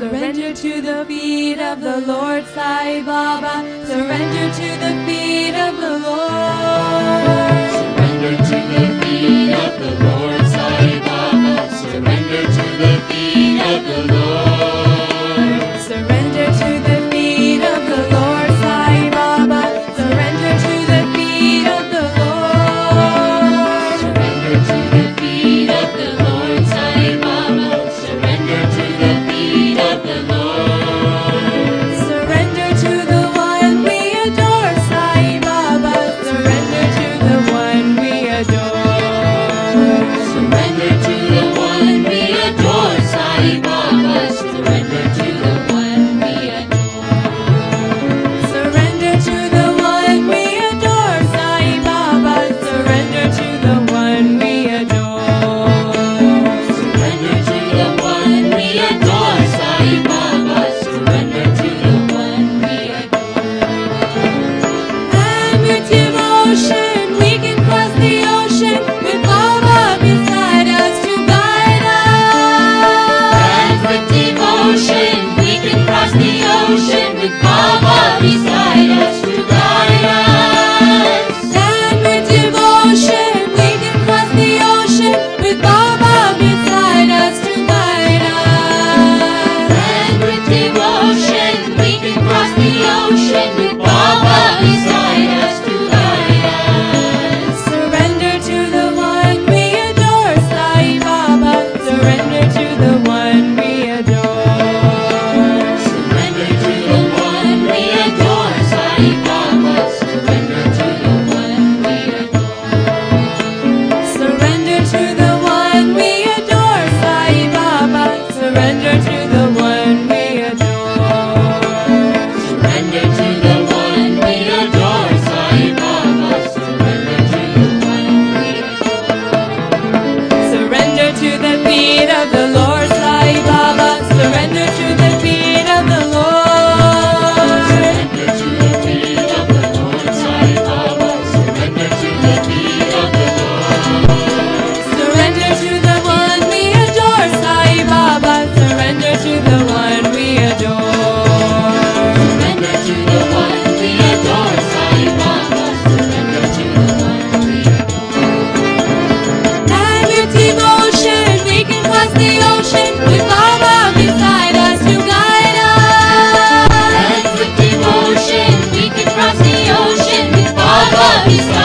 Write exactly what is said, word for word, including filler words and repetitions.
Surrender to the feet of the Lord, Sai Baba. Surrender to the feet of the Lord. Surrender to the feet of the Lord, Sai Baba. Surrender to the feet of the Lord. Surrender to the feet of the Lord, Sai Baba. Surrender to the feet of the Lord. Surrender to the feet of the Lord, Sai Baba. Surrender to the feet of the Lord. Surrender to the one we adore, Sai Baba. Surrender to the one we adore. Surrender to the one we adore, Sai Baba. Surrender to the one we adore. Surrender to the one we adore, Sai Baba. Surrender to the one we adore. Surrender to the one we adore, Sai Baba. Surrender to the one we adore. And with devotion we can cross the ocean with Baba beside us to guide us. And with devotion we can cross the ocean with Baba beside us to guide us. And with devotion we can cross the ocean with Baba beside us to guide us. And with devotion we can cross the ocean with Baba beside us to guide us. Surrender to the one we adore, Sai Baba. Surrender to the one we adore. Surrender to the one we adore, Sai Baba. Surrender to the one we adore. Surrender to the one we adore, Sai Baba. Surrender to the one we adore. Surrender to the one we adore, Sai Baba. Surrender to the one we adore. Surrender to the feet of the Lord, Sai Baba. Surrender to the feet of the Lord. Surrender to the feet of the Lord, Sai Baba. Surrender to the feet of the Lord. Surrender to the one we adore, Sai Baba. Surrender to the one we adore. Surrender to the one we adore, Sai Baba. Surrender to the one we adore. And with devotion we can cross the ocean with Baba beside us to guide us. And with devotion we can cross the ocean with Baba beside